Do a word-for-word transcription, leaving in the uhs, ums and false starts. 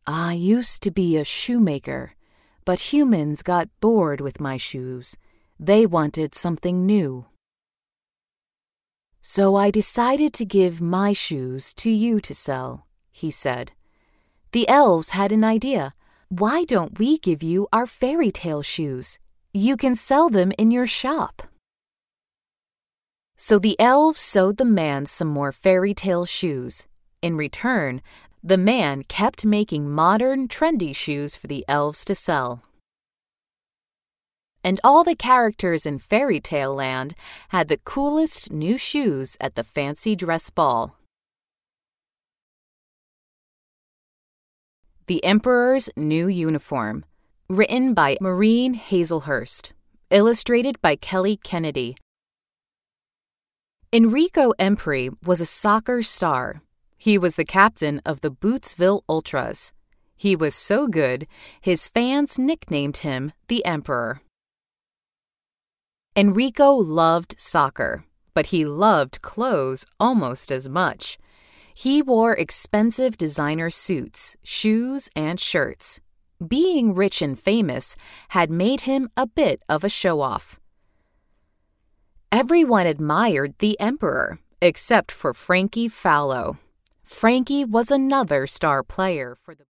I used to be a shoemaker, but humans got bored with my shoes. They wanted something new. So I decided to give my shoes to you to sell, he said. The elves had an idea. Why don't we give you our fairy tale shoes? You can sell them in your shop. So the elves sewed the man some more fairy tale shoes. In return, the man kept making modern, trendy shoes for the elves to sell. And all the characters in Fairy Tale Land had the coolest new shoes at the fancy dress ball. The Emperor's New Uniform, written by Maureen Hazelhurst, illustrated by Kelly Kennedy. Enrico Empri was a soccer star. He was the captain of the Bootsville Ultras. He was so good, his fans nicknamed him the Emperor. Enrico loved soccer, but he loved clothes almost as much. He wore expensive designer suits, shoes, and shirts. Being rich and famous had made him a bit of a show-off. Everyone admired the Emperor, except for Frankie Fallow. Frankie was another star player for the